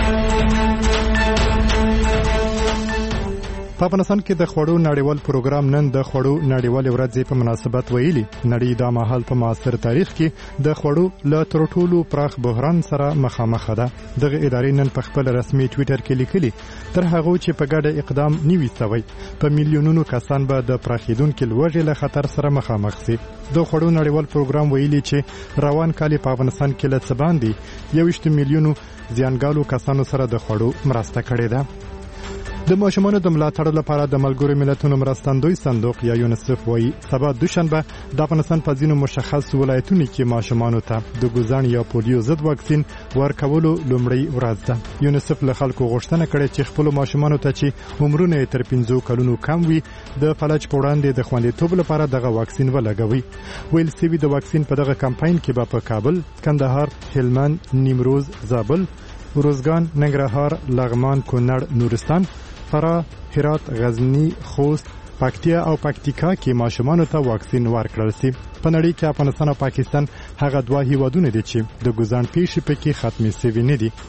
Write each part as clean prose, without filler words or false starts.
په افغانستان کې د خوړو نړیوال پروګرام نن د خوړو نړیوال ورځ په مناسبت ویلي نړۍ د ماحول په معاصر تاریخ کې د خوړو له تر ټولو پراخ بحران سره مخامخ ده. دغه ادارې نن په خپل رسمي ټوئیټر کې لیکلي تر هغه چې په ګډه اقدام نیوي سوی په میلیونونو کسان به د پراخیدونکو لوږې له خطر سره مخامخ شي. د خوړو نړیوال پروګرام ویلي چې روان کال په افغانستان کې له څه باندې 21 میلیونو زیانګالو کسانو سره د خوړو مرسته کړې ده. د ماشومانو د ملاتړ لپاره د ملګرو ملتونو مرستندوی صندوق یا یونیسف وایي سبا دوشنبه د افغانستان په ځینو مشخص ولایتونو کې ماشومانو ته د ګوزان یا پولیو ضد واکسین ورکولو لومړی ورځ ده. یونیسف له خلکو غوښتنه کړې چې خپل ماشومانو ته چې عمرونه تر 15 کلونو کم وي د فلج په وړاندې د خوندیتوب لپاره دغه واکسین ولګوي. ویل سوي د واکسین په دغه کمپاین کې به په کابل، کندهار، هلمند، نیمروز، زابل، روزګان، ننګرهار، لغمان، کونړ، نورستان، فراه، هرات، غزنی، خوست، پکتیا او پکتیکا کې ماشومانو ته واکسین ورکړل شي. په نړۍ کې افغانستان او پاکستان هغه دوه هیوادونه دي چې د ګوزان پیښې پکې ختمې شوي نه دي.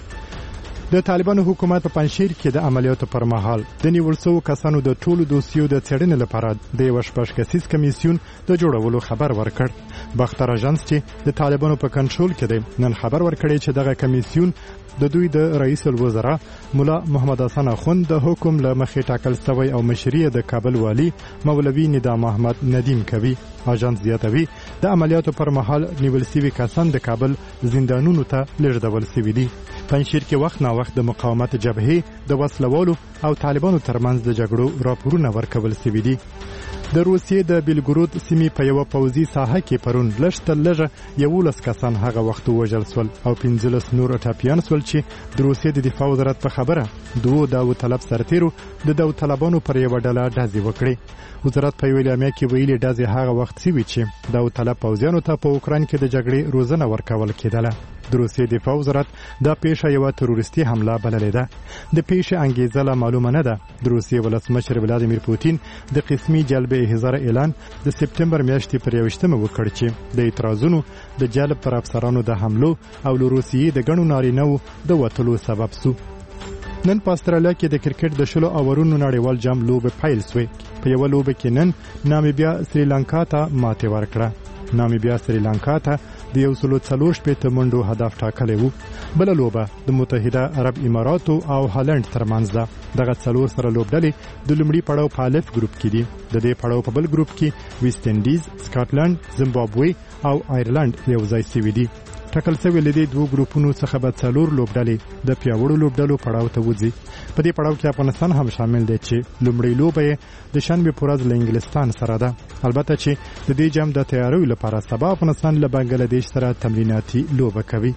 د طالبانو حکومت په پنځشیر کې د عملیاتو پر مهال د نیول شوو کسانو د ټولو دوسیو د څېړنې لپاره د یو شپږ کسیز کمیسیون د جوړولو خبر ورکړ. باختر اژانس چې د طالبانو په کنټرول کې دی نن خبر ورکړی چې دغه کمیسیون د دوی د رئیس الوزرا مولا محمد حسن اخوند د حکم له مخې ټاکل شوی او مشري د کابل والی مولوي نظام احمد ندیم کوي. اژانس زیاتوي د عملیاتو پر مهال نیول شوي کسان د کابل زندانونو ته لېږدول شوي دي. پنځشیر کې وخت نا وخت د مقاومت جبهې د وسلوالو او طالبانو ترمنځ د جګړو راپورونه ورکول شوي دي. د روسیې د بیلګورود سیمې په یو پوځي ساحه کې پرون لږه 11 کسان هغه وخت وژل شول او 15 نور ټاپیان شول چې د روسیې د دفاع وزارت په خبره دوه داوطلب سرتیرو د داوطلبانو پر یو ډله ډزې وکړې. وزارت په ویلي اعلامیه کې ویلي ډزې هغه وخت شوې چې داوطلب پوځیانو ته په اوکراین کې د جګړې روزنه ورکول کېدله. د روسیې دفاع وزارت دا پیښه یو تروریستي حمله بللې ده. د پیښې انګیزه لا معلومه نه ده. د روسیې ولسمشر ولادیمیر پوتین د قسمي جلب احضار اعلان د سپټمبر میاشتې پر 21 وکړ چې د اعتراضونو د جلب پر افسرانو د حملو او له روسیې د ګڼو نارینه‌و د وتلو سبب شو. نن په استرالیا کې د کرکټ د 10 اورونو نړیوال جام لوبه پیل شوه. په یو لوبه کې نن نامیبیا سریلانکا ته ماتې ورکړه. نامیبیا سریلانکا ته د 140 منډو هدف ټاکلی وو. بل لوبه د متحده عرب اماراتو او هالند ترمنځ ده. دغه څلور سره لوبډلې د لومړي پړاو په الف ګروپ کې دي. د دې پړاو په بل ګروپ کې ویسټ انډیز، سکاټلند، زیمبابوې او آیرلند یو ځای شوي دي. ټاکل شوی لدې دوه ګروپونو څخه به څلور لوبډلې د پیاوړو لوبډلو پړاو ته وځي. په دې پړاو کې افغانستان هم شامل دی چې لومړی لوبه د شنبه په ورځ له انګلستان سره ده. البته چې د دې جام د تیاریو لپاره سبا افغانستان له بنگلاديش سره تمریناتي لوبه کوي.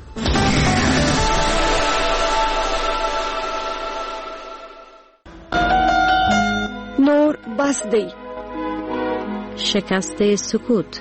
نور بس دی. شکست سکوت.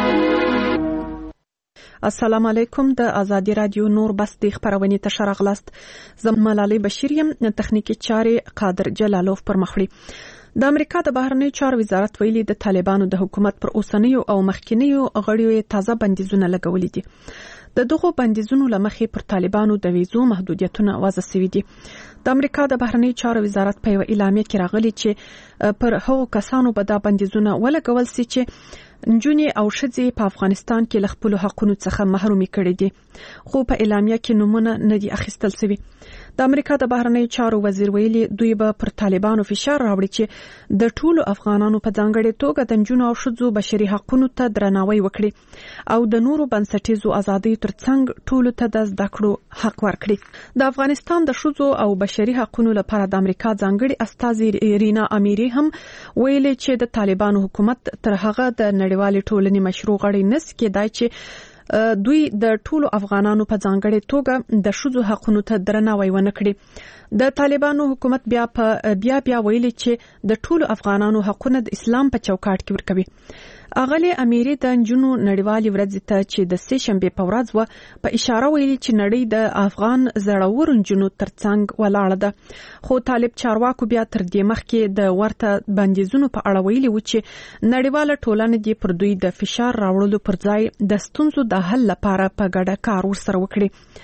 السلام علیکم. د ازادي رادیو نور بس د خبرونه ته شراغلاست. زم ملالۍ بشیر یم. تخنیکی چارې قادر جلالوف پر مخړي. د امریکا د بهرنیو چارو وزارت ویلي د طالبانو د حکومت پر اوسنیو او مخکینیو غړیو تازه بندیزونه لګولې دي. د دغو بندیزونو لمخې پر طالبانو د ویزو محدودیتونه وضع شوي دي. د امریکا د بهرنیو چارو وزارت په یو اعلامیه کې راغلي چې پر هغو کسانو به دا بندیزونه ولګول شي چې نجونې او ښځې په افغانستان کې له خپلو حقونو څخه محرومي کړي دي، خو په اعلامیه کې نومونه نه دي اخیستل شوي. د امریکا د بهرنیو چارو وزیر ویلي دوی به پر طالبانو فشار راوړي چې د ټولو افغانانو په ځانګړې توګه د نجونو او ښځو بشري حقونو ته درناوی وکړي او د نورو بنسټیزو ازادیو ترڅنګ ټولو ته د زده کړو حق ورکړي. د افغانستان د ښځو او بشري حقونو لپاره د امریکا ځانګړي استازي رینا امیری هم ویلي چې د طالبانو حکومت تر هغه د نړیوالې ټولنې مشروع غړی نس کېدای چې دوی د ټولو افغانانو په ځانګړې توګه د ښځو حقونو ته درناوی ونه کړي. د طالبانو حکومت بیا ویلي چې د ټولو افغانانو حقونه د اسلام په چوکاټ کې ورکوي. اغلی امیری د نجونو نړیوالې ورځ ته چې د سې شنبې په ورځ و په اشاره ویلي چې نړۍ د افغان زړور نجونو ترڅنګ ولاړه ده. خو طالب چارواکو بیا تر دې مخکې د ورته بندیزونو په اړه ویلي و چې نړیواله ټولنه دې پر دوی د فشار راوړلو پر ځای د ستونزو د حل لپاره په ګډه کار ورسره وکړي.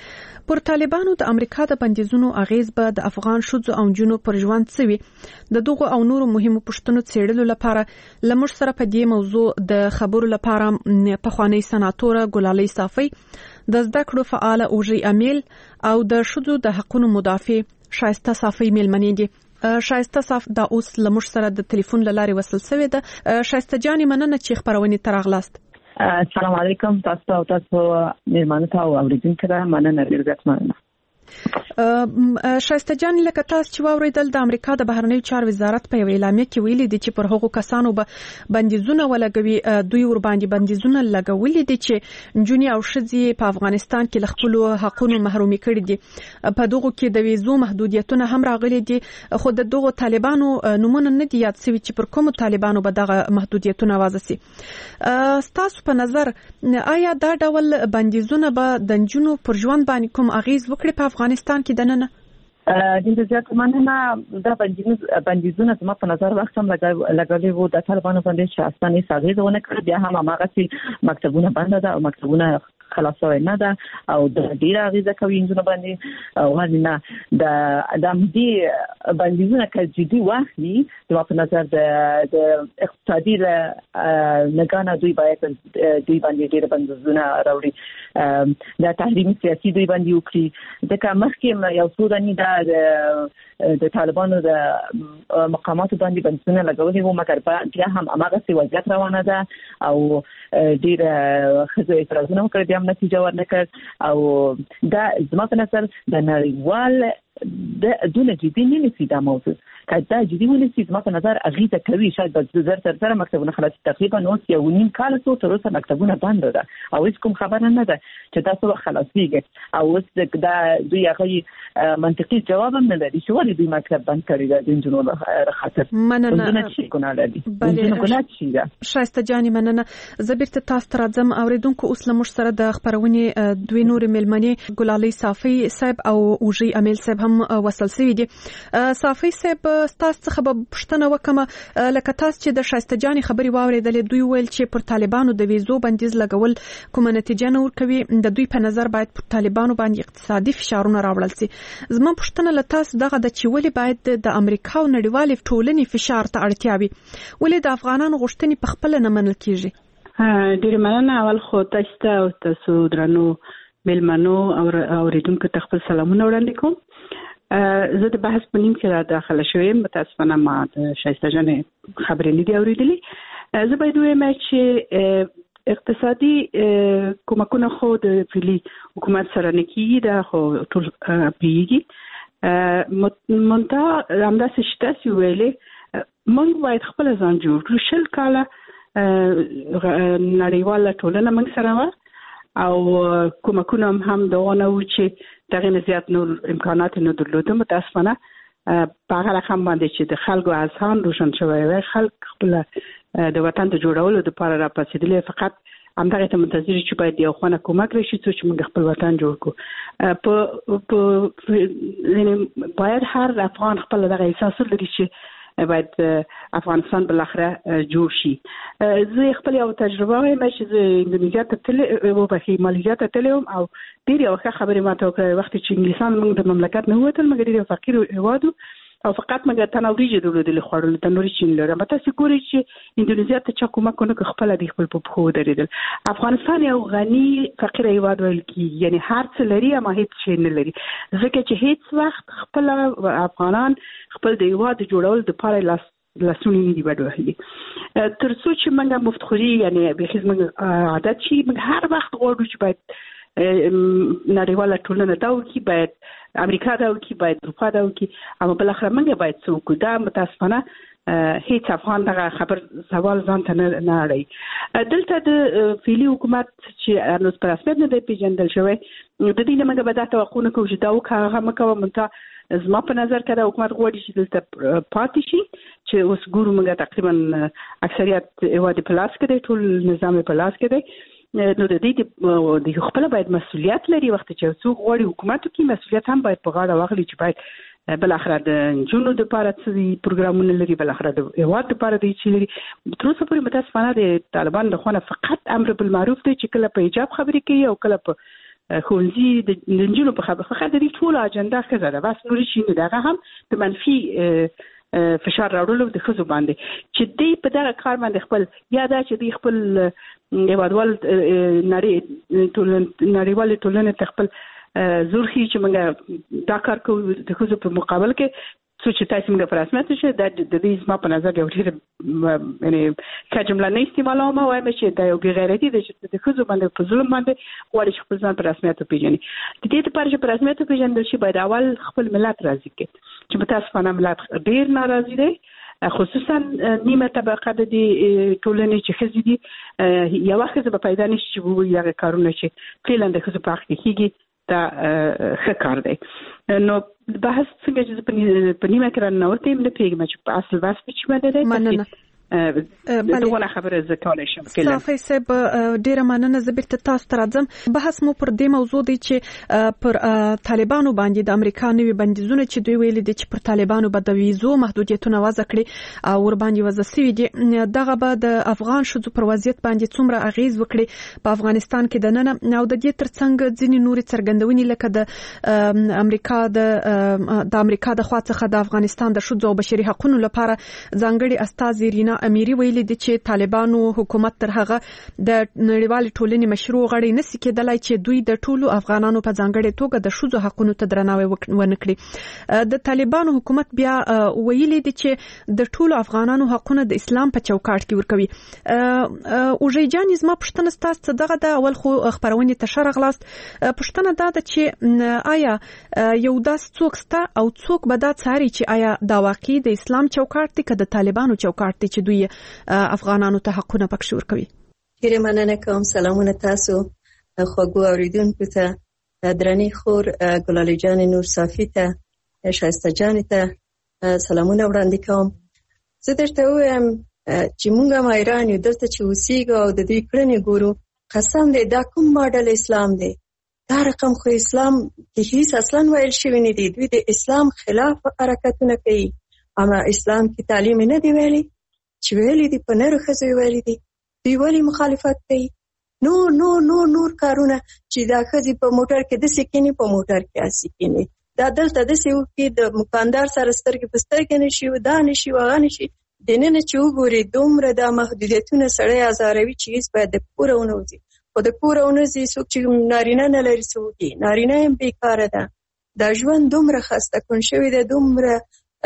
پر طالبانو د امریکا د بندیزونو اغیز به د افغان شوزو او جنو پر ژوند سوي د دغه او نورو مهمو پښتنو څېړلو لپاره لمر سره په دې موضوع د خبرو لپاره په خوانی سناتوره ګلالي صافي د زده کړو فعال اوجي امیل او د شوزو د حقوقو مدافع شایسته صافي ملمنې دي. شایسته صاف دا اوس لمر سره د ټلیفون لارې وصل شوی ده. شایسته جانې مننه چې خبرونه ترغلاست. السلام علیکم تاسو میرمنو ته او اوریدونکو ته مننه ډیره مننه. شایسته جان لکه تاسو چې واوریدل د امریکا د بهرنیو چارو وزارت په اعلامیه کې ویلي دي چې پر هغو کسانو به بندیزونه ولګوي دوی ور باندې بندیزونه لګولي دي چې جونی او شذې په افغانستان کې خپل حقوقو محرومي کړي دي. په دغه کې د ویزو محدودیتونه هم راغلي دي خو د دغه طالبانو نمونه نه دي یاد شوی چې پر کوم طالبانو به دغه محدودیتونه واضح سي. تاسو په نظر آیا دا ډول بندیزونه به د جنونو پر ژوند باندې کوم اغیز وکړي په افغانستان کې دننه؟ د زیات مننه دا بندیزونه زما په نظر وخت هم لګولې وو د طالبانو باندې چې اسانه ساغیزونه کړ بیا هم هغه چې مکتبونه بند ده او مکتبونه خلاصوي نه ده او د ډیره غیزه کوي انجنونه باندې او نه د دې بندیزونه کې جدي واخلي زما په نظر د اقتصادي لګانه دوی باید دوی باندې ډیره بندیزونه راوړي د تحریم سیاسي دوی باندې وکړي ځکه مخکې یو څو دني د طالبانو د مقاماتو باندې بندیزونه لګولې وو مګر بیا هم هغه څه وضعیت روانه ده او ډیره خزو اعتراضونه وکړي بیا نتیجه ورنکړ او دا زما په نظر د نړیوال د دونه جدي نه نسی دا موضوع کله جدي ونسی زما په نظر اغیزه کوي شاید د زر سره مکتبونه خلاص تقریبا نو یو نیم کال تر اوسه مکتبونه بند ده او هیڅ کوم خبره نه ده چې تاسو خلاصيږي او اوس دا دوی هغه منطقي جواب نه لري چې ولې دوی مکتب بند کړی ده د انجنونو خاطر مننه چې ګناه لري ګناه شي ده. شایسته جانې مننه زبرت تاسو راځم اوریدونکو اوس لمر سره د خبرونه دوی نور ملمنې ګلالي صافي صاحب او اوجي امیل صاحب هم وصل شوی دي. صافي صاحب تاسو څخه به پښتنه وکمه لکه تاسو چې د شایسته جانې خبري واوریدلې دوی ویل چې پر طالبانو د ویزو بندیز لګول کومه نتیجه نه ورکوي د دوی په نظر باید پر طالبانو باندې اقتصادي فشارونه راوړل شي. زما پښتنه له تاسو دغه د چې ولې باید د امریکا او نړیوالې ټولنې فشار ته اړتیا وي ولې د افغانانو غوښتنې په خپل نه منل کیږي؟ ډیر مننه. اول خو تاسو درنو ملمنو او اوریدونکو ته خپل سلامونه وړاندې کوم. زه د بحث په نیم کې را داخله شوم متاسفانه ما د شایسته جانې خبرې نه دي اوریدلې. زه باید وایم چې اقتصادي کومکونه خو د فعلی حکومت سره نه کیږي دا خو ټول پیږي مونږ همداسې شته چې ویلې موږ باید خپل ځان جوړ کړو. شل کاله نړیواله ټولنه موږ سره وه او کومکونه هم دغه و چې دغه نه زیات نور امکانات نه درلوده. متاسفانه په هغه رقم باندې چې د خلکو اذهان روشن شوی وي خلک خپل د وطن د جوړولو لپاره راپاسېدلي فقط همدغه ته منتظر چې باید یو خونه کومک راشي چې موږ خپل وطن جوړ کړو. یعنی باید هر افغان خپل دغه احساس لري چې باید افغانستان بالاخره جوړ شي. زه خپل یو تجربه وایم چې زه اندونیزیا ته تللی و په مالیزیا ته تللی وم او ډېر یو ښه خبرې ماته وکړې وخت چې انګلیسان موږ د مملکت نه ووتل مګر ډېر فقیر هېواد او فقط موږ ته نوریجې درلودلې خوړل تنوري چین لرم. تاسو ګورئ چې اندونیزیا ته چا کومک ونه خپل د خپل په پخو درېدل. افغانستان یو غني فقیر هېواد ویل کیږي یعنی هر څه لري اما هیڅ شی نه لري ځکه چې هیڅ وخت خپل افغانان خپل د هېواد جوړول د پاره لاسونه نه دی وډوهلي تر څو چې موږ مفتخوري یعنی به خدمت عادت شي موږ هر وخت غواړو چې باید نړیواله ټولنه دا وکړي باید امریکا دا وکړي باید اروپا دا وکړي اما بالاخره موږ باید څه وکړو. دا متاسفانه هیڅ افغان دغه خبر سوال ځان ته نه اړوي. دلته د فعلي حکومت چې هنوز په رسمیت نه دی پیژندل شوی د دې نه موږ به دا توقع نه کوو چې دا وکړه هغه مه کوه. منتها زما په نظر کې دا حکومت غواړي چې دلته پاتې شي چې اوس ګورو موږ تقریبا اکثریت هېواد په لاس کې دی ټول نظام په لاس کې دی نو د دې د خپل باید مسؤلیت لري وخت چې څوک غواړي حکومت وکړي مسؤلیت هم باید په غاړه واخلي چې باید بل اخره د جنونو د لپاره څه پروګرامونه لري بل اخره د هیواد لپاره د چي لري. تر اوسه پورې متاسفانه د طالبان د خونه فقط امر بالمعروف دی چې کله په حجاب خبرې کوي او کله په خونځي د نجونو په خبره د دې ټول اجنډا ښځه ده بس نور شي نه دغه هم د منفي فشار راوړلو د ښځو باندې چې دوی په دغه کار باندې خپل یا دا چې دوی خپل هیوادوال نړیوال ټولنې ته خپل زور خي چې موږ دا کار کوو د ښځو په مقابل کې څه چې تاسو موږ په رسمیت شي د دې زما په نظر یو ډېر یعنی کجمله نه استعمالوم وایم چې دا یو غیرتي د ښځو باندې په ظلم باندې غواړي چې خپل ځان په رسمیت پیژني د دې لپاره چې په رسمیت پیژندل شي باید اول خپل ملت راضي کړي چې متاسفانه ملت ډېر ناراضي دی خصوصا نیمه طبقه د ټولنې چې ښځې دي یو وخت به پیدا نشي چې وو یو کارونه چې فعلا د ښځو په حق کې کیږي دا ښه کار دی نو بحث څنګه چې په نیمه کې رانورته نه پیږم چې په اصل واس په چی باندې دی مننه دغه خبره زکاله شم کله صافي سب ډیره مننه زبرت تاسو ته راځم بحث مو پر دې موضوع دی چې پر طالبانو باندې د امریکا نوي بندیزونه چې دوی ویلي دي چې پر طالبانو به د ویزو محدودیتونه وضع کړي او ور باندې وضع شوی دي دغه به د افغان شذو پر وضعیت باندې څومره اغیز وکړي په افغانستان کې د نن او د دې ترڅنګ ځینې نوري څرګندونې لکه د امریکا د خوا څخه د افغانستان د شذو او بشري حقوقو لپاره ځانګړي استاذ رینا اميري ویلي دي چې طالبانو حکومت تر هغه د نړیوال ټولنې مشروع غړي نشي کېدلای چې دوی د ټولو افغانانو په ځانګړي توګه د شذو حقوقو ته درناوی ونکړي د طالبانو حکومت بیا ویلي دي چې د ټولو افغانانو حقوقونه د اسلام په چوکاټ کې ورکوي او ژوند زما پښتنه ستاسو دغه د اول خو خبرونه ته شرغلاست پښتنه دا ده چې آیا یو داس څوک ستا او څوک به دا څاري چې آیا دا واقعي د اسلام چوکاټ دی که د طالبانو چوکاټ دی چې دوی افغانانو ته حقونه پکښ ورکوي ډیره مننه کوم سلامونه تاسو خوږو اوریدونکو ته درنې خور ګلالي جان نور صافي ته شایسته جان ته سلامونه وړاندې کوم زه درته وایم چې موږ مایران یو دلته چې اوسېږو او د دې کړنې ګورو قسم دې دا کوم ماډل اسلام دی دا رقم خو اسلام کې هیڅ اصلا ویل شوی نه دی دوی د اسلام خلاف حرکتونه کوي اما اسلام کې تعلیم نه دی ویلي چې ویلي دي په نر ښځو ویلي دي دوی ولی مخالفت کوي نور کارونه چې دا ښځې په موټر کې د سکینی په موټر کې اسکینی دا دلته د سیو کې د مکاندار سره سترګې په سترګې نشي و دا نشي وغه نشي دنه چې وګوري دومره د محدودیتونه سړی ازاروي چې هیڅ باید د کورونه وځي خو د کورونه زی څوک چې نارینه نه لري څوک نارینه هم بیکاره ده دا ژوند دومره خسته کون شوی دی دومره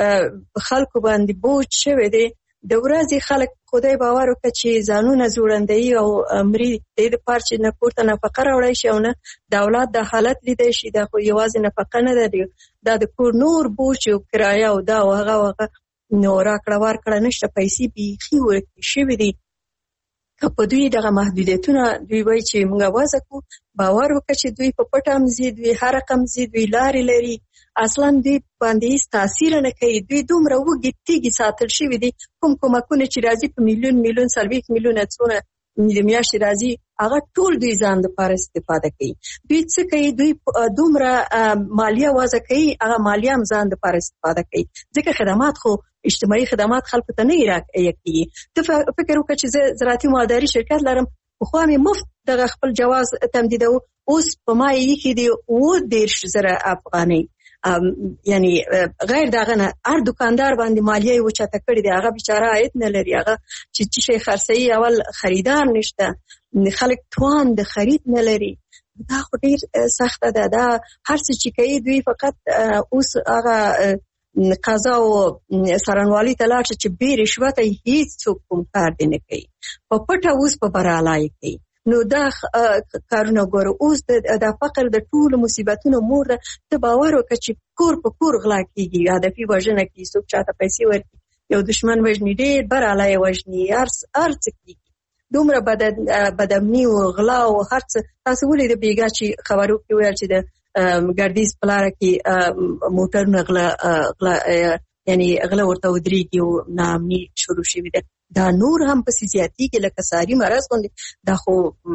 خلکو باندې بوج شوی دی د ورځې خلک خدای باور وکړي چې ځانونه جوړندې او امري د پارچ نه پورته نفقه راوړی شي او نه د اولاد د حالت لیدای شي دا خو یوازې نفقه نه ده دا د کور نور بوج او کرایه او دا هغه نو راکړه ورکړه نشته پیسې بیخي ورکړي شوی دی که په دوی دغه محدودیتونه دوی وایي چې موږ وځو کو باور وکړي چې دوی په پټم زی دوی هر رقم زی دوی لاري لري اصلا دوی باندې هیڅ تاثیر نه کوي دوی دومره وګي تیږي ساتل شوی دي کومه چې راځي په میلیون سلويک میلیون څونه د میاشتې راځي هغه ټول دوی ځان لپاره استفاده کوي دوی څه کوي دوی دومره مالیه وضع کوي هغه مالیه هم ځان لپاره استفاده کوي ځکه خدمات خو اجتماعي خدمات خلکو ته نه راکړي ته فکر وکړه چې زه زراعتي مالداري شرکت لرم خو مې مفت دغه خپل جواز تمدیدو اوس په ما یې کې دی و 10,000 افغانۍ یعنی غیر دغه نه هر دکاندار باندې مالیه و چاته کړی دی هغه بیچاره عاید نه لري هغه چې شي خرڅي اول خریدار نشته خلک توان د خرید نه لري دا خو ډیر سخت ده دا هر څه چې کوي دوی فقط اوس هغه قضا او سرنوالي تلاش چې به رشوت هیڅ کوم کار دی نه کوي په پټه اوس په برالای کوي نو دا کارونه ګورو اوس د فقر د ټول مصیبتونو مور ده ته باور وکړه چې کور په کور غلا کیږي هدفي وژنه کوي څوک چاته پیسې ورکړي یو دشمن وژني ډېر برالای وژني ارڅ کیږي دومره بدامني او غلا او هرڅ تاسو ولې د بیګا چې خبرو کې ویل چې د ګردیز پلاره کې موټرونه غلا یعنی غلا ورته ودرېږي او نامي شروع شوی ده دا نور هم په سیاسي کې لکه ساري مرز باندې دا خو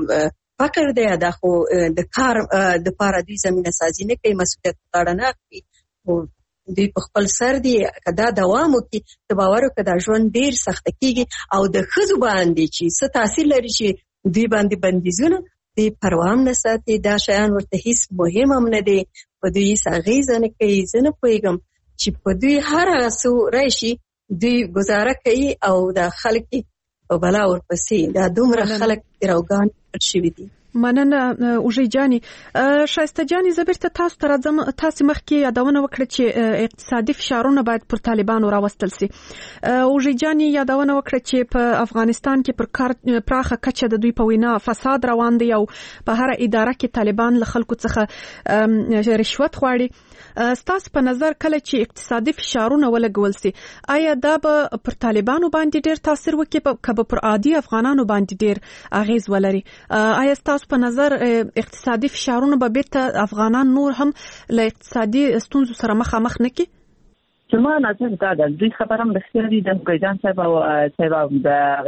فقر دی دا خو د کار د پاره دوی زمينه سازي نه کوي مسؤلیت غاړه نه کوي او دوی په خپل سر دی کدا دوام وکي ته باور وکړه دا ژوند ډیر سخت کیږي او د خزو باندې چې څه تاثیر لري چې دوی باندې بندیزونه دوی پروا هم نه ساتي، دا شیان ورته هیڅ مهم هم نه دي، په دوی هیڅ اغېزه نه کوي. زه نه پوهېږم چې په دوی هر هغه څه راشي دوی ګزاره کوي او دا خلک په بلا ورپسې دا دومره خلک راوګان شوي دي. مننه اوژې جاني. شایسته جاني زه بیرته تاسو ته راځم. تاسو مخکې یادونه وکړه چې اقتصادي فشارونه باید پر طالبانو راوستل سي. اوژې جاني یادونه وکړه چې په افغانستان کې پر پراخه کچه د دوی په وینا فساد روان دی او په هر اداره کې طالبان له خلکو څخه رشوت غواړي. ستاسو په نظر کله چې اقتصادي فشارونه ولګول سي آیا دا به پر طالبانو باندې ډیر تاثیر وکړي که پر عادي افغانانو باندې ډیر اغیز ولري؟ آیا ستاسو په نظر اقتصادي فشارونه به بیرته افغانان نور هم له اقتصادي ستونزو سره مخامخ نه کړي؟ زما نظر دا ده دوی خبره هم رښتیا دي د ګیدان صاحب او د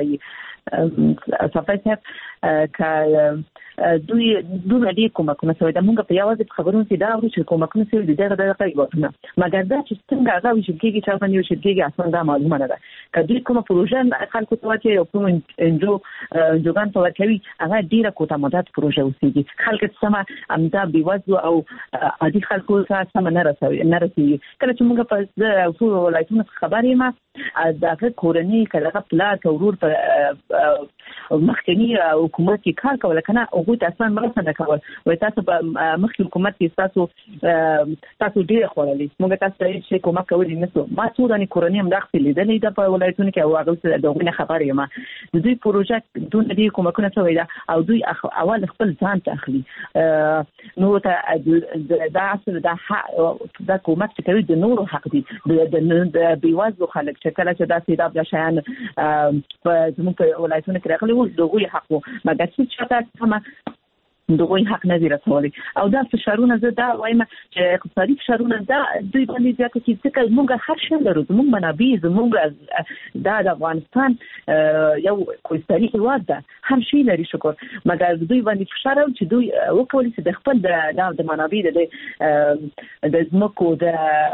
صفای صاحب که دوی ډېر کومکونه شوي د موږ په یوازې خبرونو کې دا اورو چې کومکونه شوي دي دغه یوازونه مګر دا چې څنګه هغه وشل کېږي چې باندې وشل کېږي اصلا دا معلومه نه ده. که دوی کومه پروژه خلکو ته واچي او کوم انجوګان ته ورکوي هغه ډېره کوته مدت پروژه اوسېږي خلک سمه همدا بېوزلو او عادي خلکو ته سمه نه رسېږي. کله چې موږ په ټولو ولایتونو خبر یم دغه کورنۍ که دغه پلار که ورور په مخکني حکومت کې کار کول کنه هغوی ته اصلا مرسته نه کول وایي تاسو په مخکې حکومت کې تاسو ډېر خوړلي موږ تاسو ته هېڅ کومک کولی نه شو. ما څو دانې کورنۍ همدغسې لیدلې ده په ولایتونو کې او هغوی ته د هغوی نه خبر یم. د دوی پروژه دونه ډېر کومکونه شوی ده او دوی اول خپل ځان ته اخلي نورو ته دا کومک چې کوي د نورو حق دی د بېوزلو خلک چې کله چې دا سیلاب دا شیان زموږ په ولایتونو کې راغلي وو د هغوی حق وو مګر هېڅ چاته سمه د هغوی حق نه دي رسولی او دا فشارونه زه دا وایم چې اقتصادي فشارونه دا دوی باندې زیاته کړي ځکه موږ هر شی لرو زموږ منابع زموږ دا د افغانستان یو کوستري هېواد ده هر شی لري شکر مګر دوی باندې فشار چې دوی وکولی چې د خپل د منابع د ځمکو د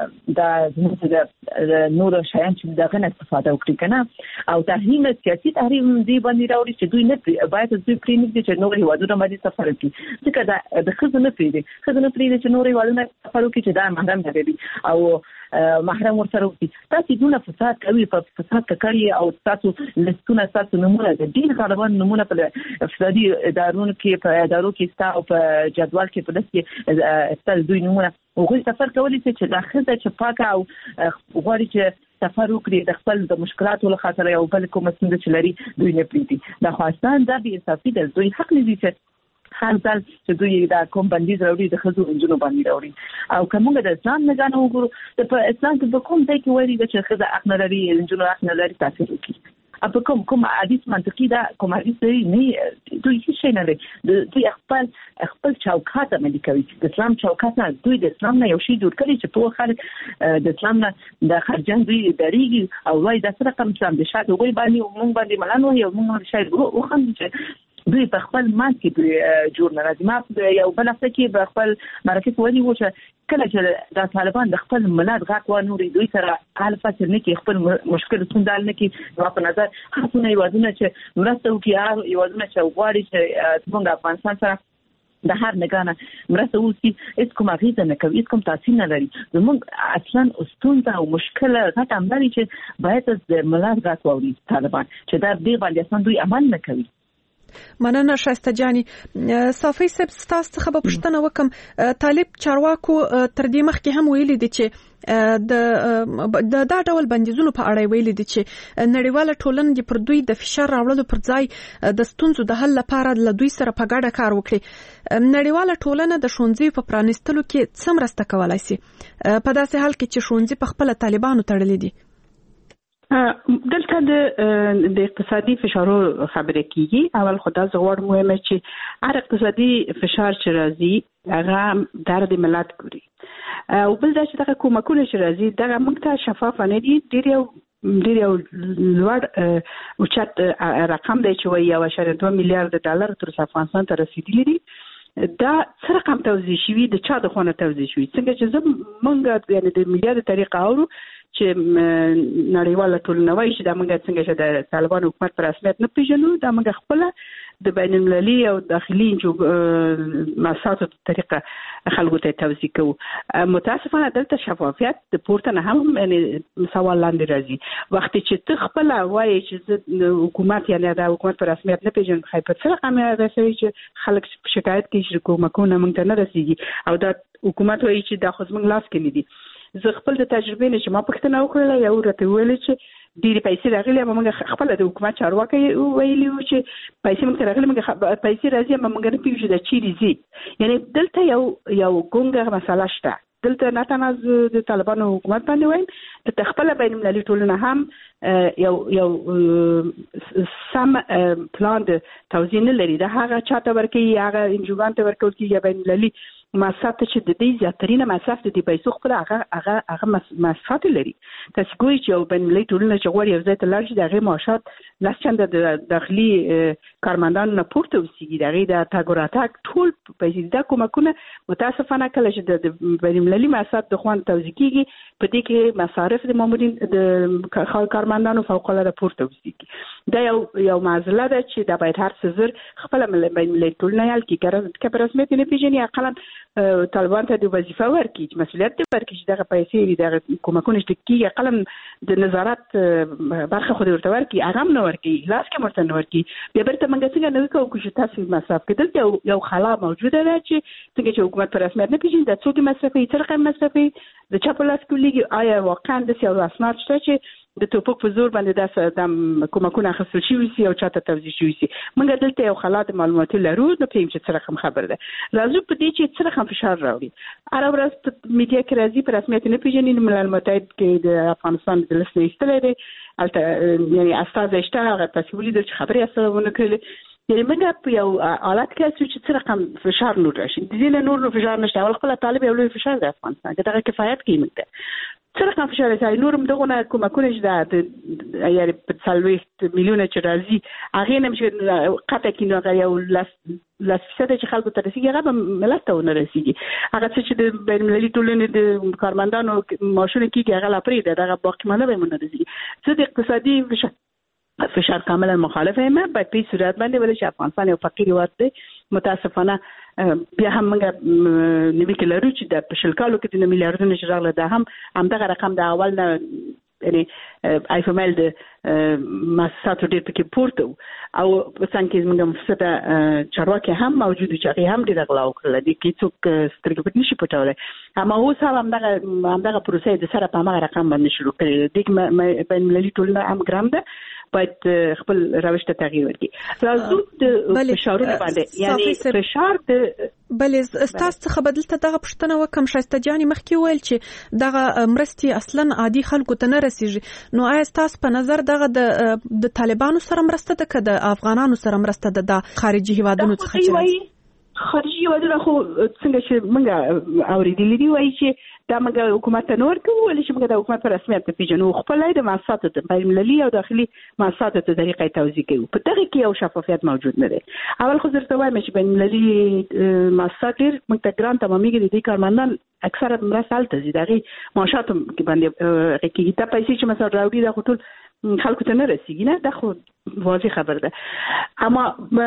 نورو شیان چې دغه نه استفاده وکړي که نه او تحریم سیاسي تحریم دوی باندې راوړي چې دوی نه باید دوی پرې نږدې چې نور هېوادونه باندې سفر وکړي ځکه د ښځو نه پرېږدي چې نور هېوادونه سفر وکړي چې دا محرم نه لري او محرم ورسره وکړي. تاسو دونه فساد کوي په فساد کړی او تاسو لستونه تاسو نمونه د ډېر غالبان نمونه په اقتصادي ادارو کې ستا او په جدول کې په داسې استل دوی نمونه هغوی سفر کولی چې دا ښځه چې پاکه او غواړي چې سفر وکړي د خپل د مشکلاتو له خاطر یو بل کومه ستونزه چې لري دوی نه پرېږدي. د افغانستان دا بې انصافي ده. دوی حق لري چې هر ځل چې دوی دا کوم بندیز راوړي د ښځو نجونو باندې راوړي او که موږ د اسلام نګاه وګورو په اسلام کې په کوم ځای کې ویلي ده چې ښځه حق نه لري نجونو حق نه لري تاثیر وکړي په کوم حدیث منطقي ده کوم حدیث دی نه دوی هیڅ شی نه لري دوی خپل چوکاټ عملي کوي د اسلام چوکاټ نه دوی د اسلام نه یو شی جوړ کړي چې ټول خلک د اسلام نه د خرجان دوی دریږي او وايي د سره کوم اسلام د شاته وګړي باندې موږ باندې ملان وي او موږ شاید وخم چې دوی په خپل مان کې جوړ نه راځي. ما یو بل هفته کې په خپل مرکز ویلي وو چې کله چې د طالبان د خپل ملت غاک ونوري دوی سره حل فصل نه کې خپل مشکل ستوندال نه کې په نظر هڅونه یوازونه چې مرسته وکړي یوازونه چې غواړي چې موږ افغانستان سره د هر نگانه مرسته وکړي هیڅ کوم اغیزه نه کوي هیڅ کوم تاثیر نه لري. زموږ اصلا ستونزه او مشکل غټ امر چې باید د ملت غاک ووري طالبان چې دا دې باندې اصلا دوی عمل نه کوي. مننه شایسته جاني. صافي صاحب تاسو څخه به پوښتنه وکم طالب چارواکو تر دې مخکې هم ویلي دي چې دا ډول بندیزونو په اړه ویلي دي چې نړیواله ټولنه د پر دوی د فشار راوړلو پر ځای د ستونزو د حل لپاره له دوی سره په ګډه کار وکړي. نړیواله ټولنه د ښوونځي په پرانیستلو کې څه مرسته کولای شي په داسې حال کې چې ښوونځي په خپل طالبانو تړلي دي؟ دلته د اقتصادي فشارو خبرې کیږي. اول خدا زغور مهمه چې هر اقتصادي فشار چې راځي هغه د ملت ګوري او بل دا چې دغه کومکونه چې راځي دغه موږ ته شفاف نه دي ډېر یو لوړ اوچت رقم دی چې وایي 1.2 میلیارډ ډالر تر افغانستان ته رسیدلی دي. دا څه رقم توزیع شوی د چا د خونه توزیع شوی څنګه چې موږ یعنی د میلیارډ طریقه اورو چې نړیواله ټولنه وایي چې دا موږ څنګه چې د طالبان حکومت پر رسمیت نه پیژنو، دا موږ خپل د بین المللي او داخلي مؤسساتو په طریقه خلکو ته توضیح کوو. متاسفانه دلته شفافیت د پورته نه هم سوال لاندې راځي. وختي چې ته خپل وایي چې حکومت یعنی د حکومت پر رسمیت نه پیژني، خای په څه رقم راځي چې خلک شکایت کوي چې کومکونه موږ ته نه رسیږي او دا حکومت وایي چې دا خو زموږ لاس کې نه دي. زه خپل د تجربې نه چې ما پوښتنه وکړله، یو راته ویل چې ډېرې پیسې راغلي، اما موږ خپل د حکومت چارواکي ویلي وو چې پیسې موږ ته راغلي، موږ پیسې راځي اما موږ نه پیژنو چې چیرې ځي. یعنی دلته یو ګونګه مسله شته. دلته نه تنازع د طالبانو حکومت باندې وایم، د خپل بین المللي ټولنه هم یو سم پلان د توزیع نه لري. دا هغه چاته ورکوي، هغه انجوګان ته ورکول کېږي بین المللي مؤسسات چې د دې زیاترینه مصرف د دې پیسو خپل هغه مصرفات لري. تاسو ګورئ چې یو بین المللي ټولنه چې غواړي یو ځای ته لاړ شي، د هغې معاشات لس چنده د داخلي کارمندانو نه پورته اوسېږي، د هغې د تګ او راتګ ټول پیسې. دا کومکونه متاسفانه کله چې د بین المللي مؤسسات د خوا توزیع کېږي، په دې کې مصارف د مامورین د کارمندانو فوق العاده پورته اوسېږي. دا یو معضله ده چې دا باید هر څه زر خپله بین المللي ټولنه حل کړي، که په رسمیت نه پېژني اقلا طالبان ته د وظیفه ورکړي، چې مسؤلیت دې ورکړي چې دغه پیسې دغه کومکونه چې کېږي اقلا د نظارت برخه خو دې ورته ورکړي، هغه هم نه ورکړي، لاس کې ورته نه ورکړي. بیا بیرته موږ څنګه نه وکړو چې تاسو مصرف کړئ. دلته یو خلا موجوده ده چې څنګه چې حکومت په رسمیت نه پېژني، دا څوک مصرفوي، څه رقم مصرفوي، د چا په لاس کې لګي. آیا واقعا داسې یو اسناد شته چې د توپک په زور باندې د کومکونه اخیستل شوي سي او چاته توزیع شوي سي؟ موږ دلته یو خلا د معلوماتي لرو، نه پوهېږم چې څه رقم خبر ده. راځو په دې چې څه رقم فشار راوړي. هره ورځ په میډیا کې راځي، په رسمیت نه پېژني. ملل متحد کې د افغانستان د لست نه ایستلی دی، هلته یعنی استازی شته، هغه تاسې ولیدل چې خبرې اصلا ونه کړلې. یعنی موږ په یو حالت کې یو چې څه رقم فشار نور راشي. د دې نه نور فشار نشته. اول خپله طالب یو لوی فشار دی افغانستان کې، دغه کفایت کوي موږ ته. څه رقم فشار دی نورم دغونه کومکونه چې یعنی په 40 میلیونه چې راځي، هغې نه هم چې قطع کړي، نو هغه یو 10% چې خلکو ته رسېږي، هغه به ملت ته ونه رسېږي. هغه څه چې د بین المللي ټولنې د کارمندانو معاشونه کېږي، هغه لا پرېږده، دغه باقي ماله به ونه رسېږي. زه د اقتصادي فشار کاملا مخالفه یم. باید په صورت باندې ولې چې افغانستان یو فقیر هېواد دی. متاسفانه بیا هم موږ نوي کې لرو چې د په شل کالو کې د میلیاردونو چې راغله، دا هم همدغه رقم د اول نه یعنی ایفمل د مؤسساتو ډېر پکې پورته و، او په څنګ کې زموږ مفسده چارواکي هم موجود و چې هغې هم ډېره غلا وکړله، دې کې څوک سترګې پټ نشي پټولی. اما اوس هم همدغه پروسه د سره په همغه رقم باندې شروع کړې ده. دې کې بین المللي ټولنه هم ګرام ده، باید خپل روش ته تغییر ورکړي. راځو د فشارونو باندې، یعنی فشار د بلې ستاسو څخه بدلته دغه پوښتنه وکم. ښایسته جانې مخکې ویل چې دغه مرستې اصلا عادي خلکو ته نه رسیږي، نو آیا ستاسو په نظر دغه د طالبانو سره مرسته ده که د افغانانو سره مرسته ده؟ د خارجي هیوادونو څخه چې راځي خارجي هیوادونه خو څنګه چې موږ اورېدلي دي وایي چې دا موږ حکومت ته نه ورکوو، ولې چې موږ د حکومت په رسمیت نه پېژنو، خپله د مؤسساتو ته بین المللي او داخلي مؤسساتو ته طریقه توزیع کوو. په دغه کې یو شفافیت موجود نه دی. اول خو درته وایم چې بین المللي مؤسسات ډېر موږ ته ګران تمامېږي. د دې کارمندان اکثره مرسته هلته ځي، د هغې معاشاتو باندې کېږي. دا پیسې چې مثلا راوړي دا خو ټول خلکو ته نه رسیږي، نه، دا خو واضح خبر ده. اما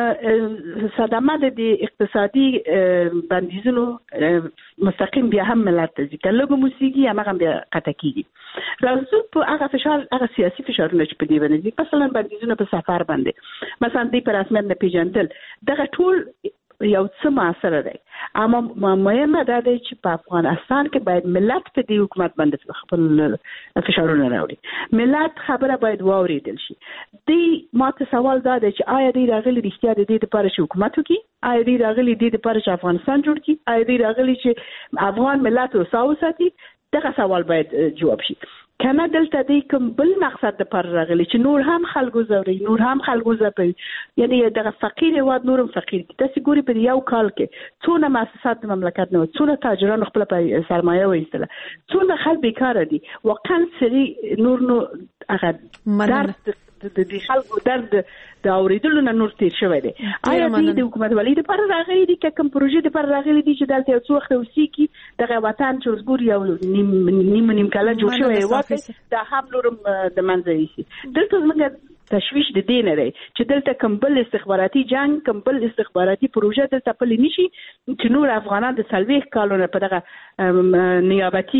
صدمه د اقتصادي بندیزونو مستقیم بیا هم ملت ته ځي، که لږ موسیقي همغه بیا قطع کېږي. راځو په هغه فشار، هغه سیاسي فشارونه چې په دې باندې دي، مثلا بندیزونه په سفر باندې، مثلا دې په رسمیت نه پېژندل، دغه ټول یو څه معاصره دی. اما مهمه دا دی چې په افغانستان کې باید ملت په دې حکومت باندې خپل فشارونه راوړي. ملت خبره باید واورېدل شي. دې ما ته سوال دا دی چې آیا دې راغلي رښتیا د دې لپاره چې حکومت وکړي؟ آیا دې راغلي دې لپاره چې افغانستان جوړ کړي؟ آیا دې راغلي چې افغان ملت هوسا وساتي؟ دغه سوال باید جواب شي. کنه دلته دې کوم بل مقصد لپاره راغلي چې نور هم خلکو زوري، نور هم خلکو زپي، یعنی دغه فقیر هېواد نورم فقیر دي. تاسو ګورئ په یو کال کې څونه مؤسسات د مملکت نه، څونه تاجران خپل سرمایه وایستله، څونه خلک بیکاره دي. واقعا سری نور نو هغه درد د خلکو درد د اوریدلو نه نور تیر شوی دی. آیا د حکومت ولې لپاره راغلي دي کوم پروژې لپاره راغلي دي چې دلته یو څو وخت اوسېږي دغه وطن چې وګوري یو نیم کاله جوړ شوی واقع دا هم نورم د منځه یې دلته موږ تشویش د دین لري چې دلته کمبل استخباراتي جنگ کمبل استخباراتي پروژه دلته پلي نشي چې نور افغانان د سلويخ کالونه په دغه نیابتي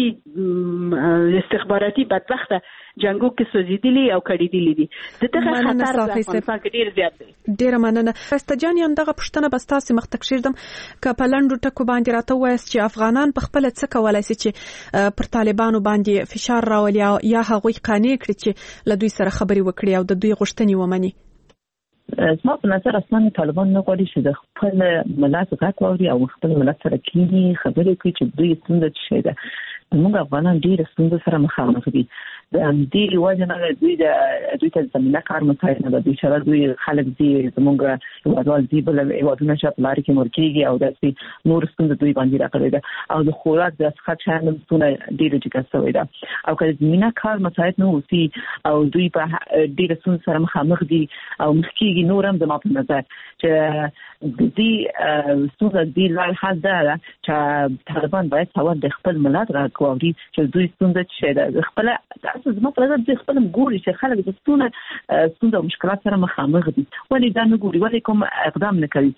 استخباراتي بدبخت جنگو کې سوزیدلی او کړیدلی دي دغه خطر په افغانستان کې ډیر زیات دی. ډیر مننه استجان یم دغه پښتنه بستاسي مختکشیردم ک په لندو ټکو باندې راته وایس چې افغانان په خپل څه کولای شي چې پر طالبانو باندې فشار راولي یا هغوی قانع کړي چې له دوی سره خبري وکړي او د دوی غوښتنې ومني. زما په نظر اصلا طالبان نه غواړي چې د خپل ملت غږ واوري او خپل ملت سره کینی خبرې کوي چې دوی څنګه شي ده. موږ افغانان ډیر ستونزې سره مخامخ دي. د دې وجه نه دوی ته زمينه کار مسایل نه دي چې دوی خلک دي زموږ هیوادوال دي بل هیوادونه چې په لار کې مرکیږي او داسې نور ستونزې دوی باندې راغلي ده او د خوراک د څخه شاملونه ډیر ټیکه شوی ده او کله زمينه کار مسایل نه وسی او دوی په ډیر ستونزې سره مخامخ دي او مخکېږي نورم زما په نظر چې د دې ستونزې دی لار حل ده چې طالبان باید سوال د خپل ملت راکوي چې دوی ستونزې چې ده خپل تاسو زما په نظر د خپل ګوري چې خلک د ستونزې او مشکلات سره مخامخ دي ولې دا نه ګوري ولې کوم اقدام نه کوي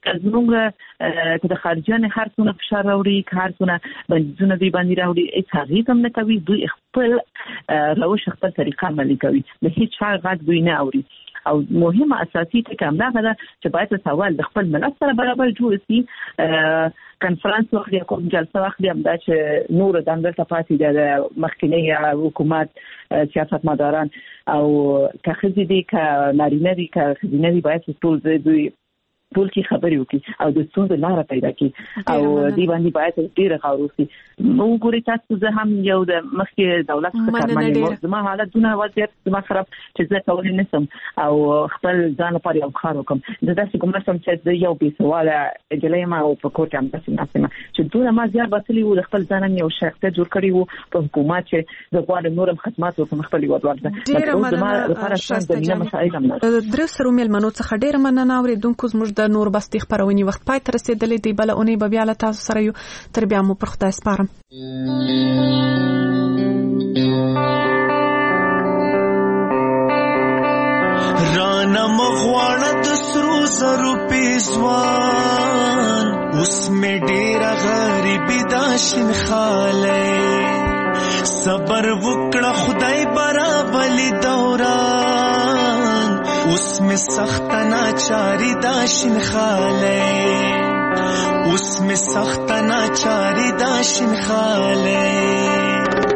زموږ د خارجيان هر څونه فشار راوړي هر څونه بندیزونه دی باندې راوړي هیڅ هغه هم نه کوي دوی خپل روش خپل طریقه عملي کوي د هیڅ غږ دوی نه اوري او مهمه اساسي ټکی هم دا ده چې باید سوال د خپل ملت سره برابر جوړ شي. کنفرانس وخت یا کوم جلسه وخت هم دا چې نور د اندر پاتې د مخکنی حکومت سیاست مداران او که خزي دي که نارینه دي که خزینه دي باید ټول کی خبرې وکړي او د ستونزې لاره پیدا کړي او دی باندې باید ډیر غور وکړي. نو ګوري تاسو زه هم یو د مخکې دولت څخه زما حالت دونه وضعیت زما خراب چې زه کولای نشم او خپل ځان لپاره یو کار وکم. زه داسې کوم نشم چې زه یو بې سواله جلای ما او په کوټه هم داسې ناسمه چې دونه ما زیات باسلی وو د خپل ځان یو شخصیت جوړ کړی وو په حکومت چې زه غواړم نورم خدمات وکم خپل هیواد ورته زما لپاره څنګه د مینه مسایل هم درې سره مېلمنو څخه ډیر مننه اوریدونکو زموږ د نور بستي خبرونې وخت پای ته رسیدلې دی بل اونۍ به بیا له تاسو سره یو تر بیا مو پر خدای سپارم. رانا مغواړه د سرو زرو پیزوان اوس مې ډېره غریبي دا شین خاله صبر وکړه خدای برابرلی دوران اوس مې سخت ناچاری دا شین خاله اوس مې سخت ناچاری دا شین خاله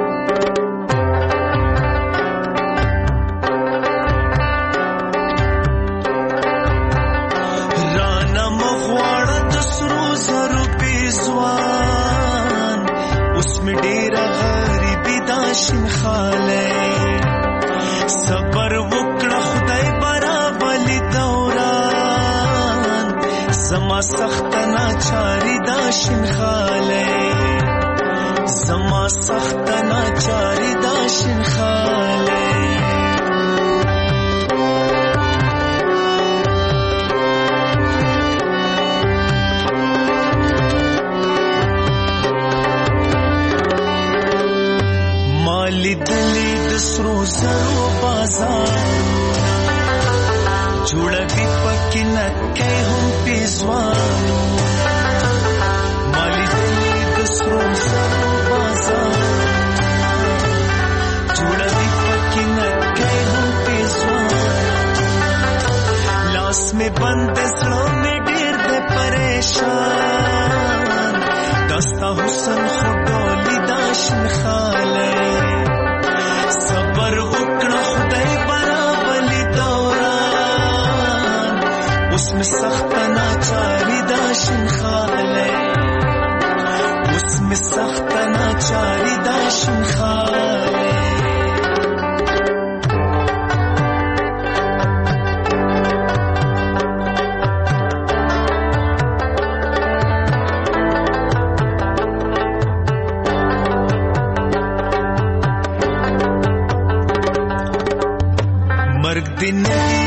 شین خاله صبر وکړه خدای برابرلی دوران زما سخت ناچاری دا شین خاله زما سخت ناچاری دا شین خاله لیدلی د سرو زرو بازار جوړوي پکې نکې هم پیزوان ما لیدلی د سرو زرو بازار جوړوي پکې نکې هم پیزوان لاس میں بند زړه مې ډېر دې پریشان دستا حسن خدای دا شین خاله صبر وکړه خدای برابرلی دوران اوس مې سخت ناچاری دا شین خاله ندی